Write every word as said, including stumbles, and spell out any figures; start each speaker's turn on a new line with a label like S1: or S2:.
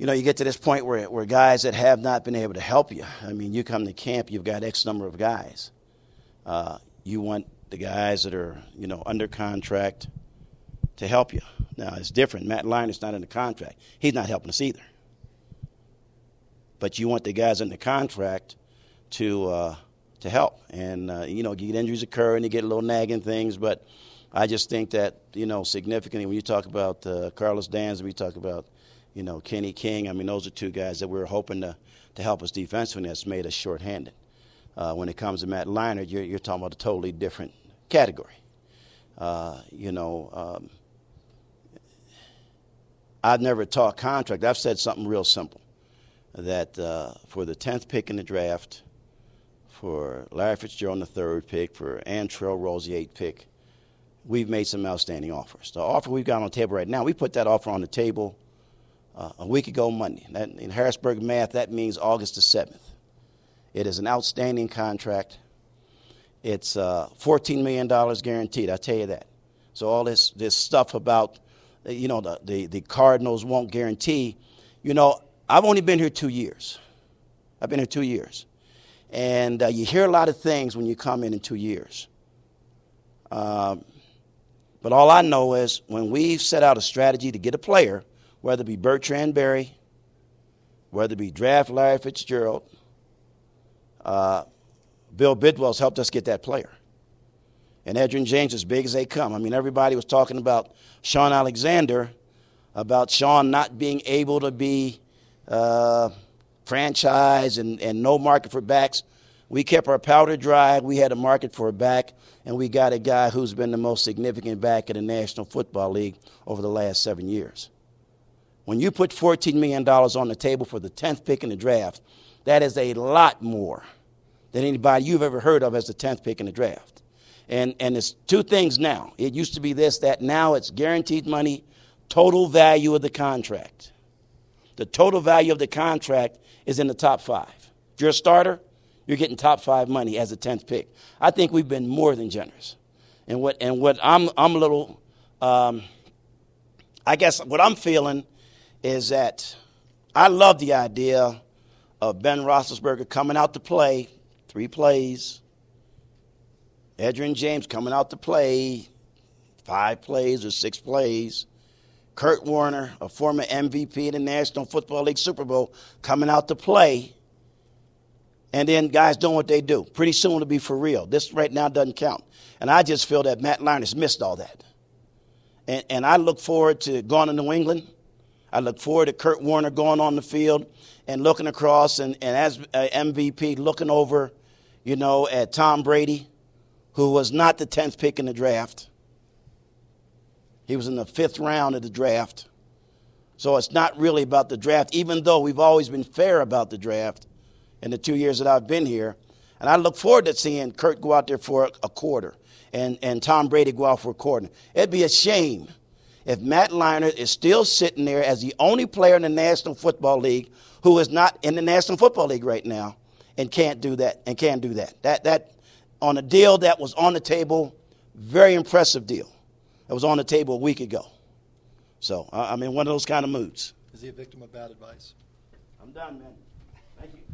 S1: you know, you get to this point where, where guys that have not been able to help you. I mean, you come to camp, you've got X number of guys. Uh, you want the guys that are, you know, under contract to help you. Now, it's different. Matt Leinart's not in the contract. He's not helping us either. But you want the guys in the contract to uh, to help. And, uh, you know, you get injuries occur and you get a little nagging things. But I just think that, you know, significantly when you talk about uh, Carlos Danza, we talk about, you know, Kenny King. I mean, those are two guys that we're hoping to, to help us defensively. That's made us shorthanded. Uh, when it comes to Matt Leinart, you're, you're talking about a totally different category. Uh, you know, um, I've never taught contract. I've said something real simple, that uh, for the tenth pick in the draft, for Larry Fitzgerald the third pick, for Antrell Rose the eighth pick, we've made some outstanding offers. The offer we've got on the table right now, we put that offer on the table uh, a week ago Monday. That, in Harrisburg math, that means August the seventh. It is an outstanding contract. It's uh, fourteen million dollars guaranteed, I tell you that. So all this this stuff about, you know, the, the, the Cardinals won't guarantee. You know, I've only been here two years. I've been here two years. And uh, you hear a lot of things when you come in in two years. Um, but all I know is when we've set out a strategy to get a player, whether it be Bertrand Berry, whether it be draft Larry Fitzgerald, Uh, Bill Bidwell's helped us get that player. And Edgerrin James, as big as they come. I mean, everybody was talking about Sean Alexander, about Sean not being able to be uh, franchise and, and no market for backs. We kept our powder dry. We had a market for a back, and we got a guy who's been the most significant back in the National Football League over the last seven years. When you put fourteen million dollars on the table for the tenth pick in the draft, that is a lot more than anybody you've ever heard of as the tenth pick in the draft. And and it's two things now. It used to be this, that. Now it's guaranteed money, total value of the contract. The total value of the contract is in the top five. If you're a starter, you're getting top five money as a tenth pick. I think we've been more than generous. And what and what I'm I'm a little, um, I guess what I'm feeling is that I love the idea of Ben Roethlisberger coming out to play, three plays. Edgerrin James coming out to play, five plays or six plays. Kurt Warner, a former M V P of the National Football League Super Bowl, coming out to play. And then guys doing what they do. Pretty soon it'll be for real. This right now doesn't count. And I just feel that Matt Leinart's missed all that. And, and I look forward to going to New England. I look forward to Kurt Warner going on the field and looking across and, and as uh, M V P looking over, you know, at Tom Brady, who was not the tenth pick in the draft. He was in the fifth round of the draft. So it's not really about the draft, even though we've always been fair about the draft in the two years that I've been here. And I look forward to seeing Kurt go out there for a, a quarter and, and Tom Brady go out for a quarter. It'd be a shame if Matt Leinart is still sitting there as the only player in the National Football League who is not in the National Football League right now and can't do that and can't do that. That that on a deal that was on the table, very impressive deal. That was on the table a week ago. So, I'm in one of those kind of moods.
S2: Is he a victim of bad advice?
S1: I'm done, man. Thank you.